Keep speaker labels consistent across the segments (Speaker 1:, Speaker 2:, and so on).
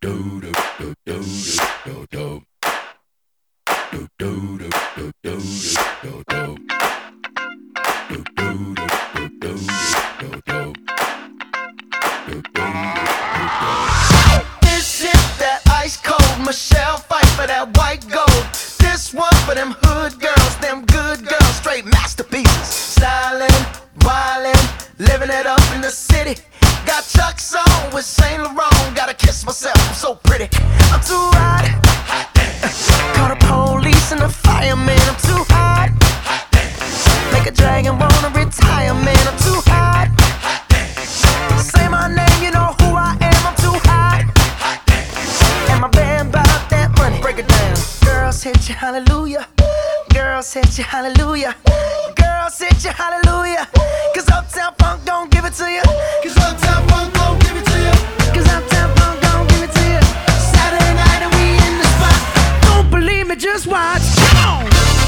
Speaker 1: This is that ice cold Michelle fight for that white gold. This one for them hood girls, them good girls, straight masterpieces. Stylin', wildin', living it up in the city. Got Chuck's on with Saint Laurent. Gotta kiss myself, I'm so pretty. I'm too hot. Call the police and the fireman. I'm too hot. Make a dragon wanna retire, man. I'm too hot. Say my name, you know who I am. I'm too hot. And my band bout that money. Break it down. Girls hit you, hallelujah. Girls hit you, hallelujah. Girls hit you, hallelujah. Cause Uptown Funk don't give it to you. Cause Uptown Funk don't give it to you. Cause Uptown Funk don't give it to you. Saturday night and we in the spot. Don't believe me, just watch. Come on.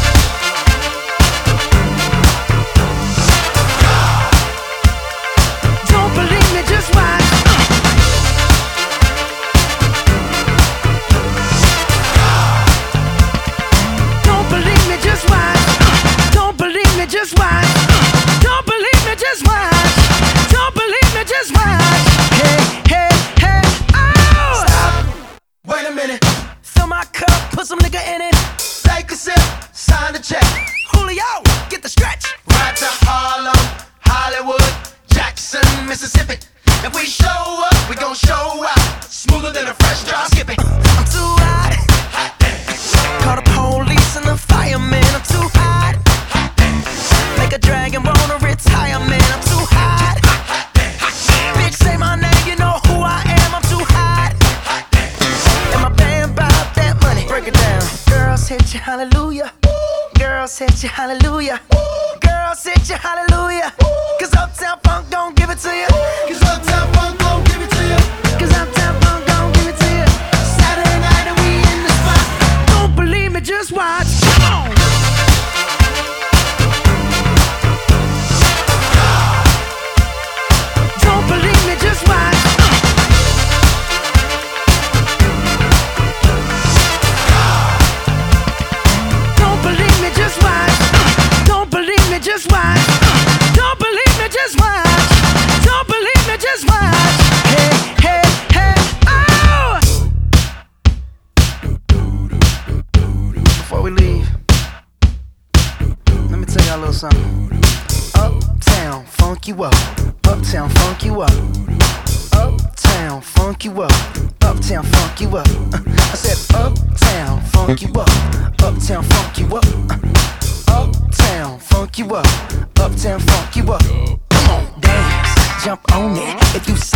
Speaker 1: Don't believe me, just watch. Don't believe me, just watch. Don't believe me, just watch. Don't believe me, just watch. Don't believe me, just watch. Hey, hey, hey, oh! Stop. Wait a minute. Fill my cup, put some nigga in it. Take a sip, sign the check. Julio, get the stretch. Right to Harlem, Hollywood, Jackson, Mississippi. If we show up, we gon' show out. Smoother than a fresh drop skipping. I'm too hot. Call the police and the fireman. I'm too hot. Make a dragon wanna retire, man. I'm too hot. Bitch, say my name, you know who I am. I'm too hot. And my band bout that money. Break it down. Girls hit you, hallelujah. Girls hit you, hallelujah. Girls hit you, hallelujah. Cause Uptown Funk don't give it to you. Cause Uptown Funk don't give it to you. Cause Uptown Funk don't give it to you. Saturday night and we in the spot. Don't believe me, just watch. Come on. Don't believe me, just watch. Don't believe me, just watch. Don't believe me, just watch. Don't believe me, just watch. Don't believe me, just watch. Hey, hey, hey, oh! Before we leave, let me tell y'all a little something. Uptown, funk you up. Uptown, funk you up. Uptown, funk you up. Uptown, funk you up. I said uptown, funk you up. Uptown, funk you up. Uptown, funk you up. Uptown, funk you up. Come on, dance, jump on it. If you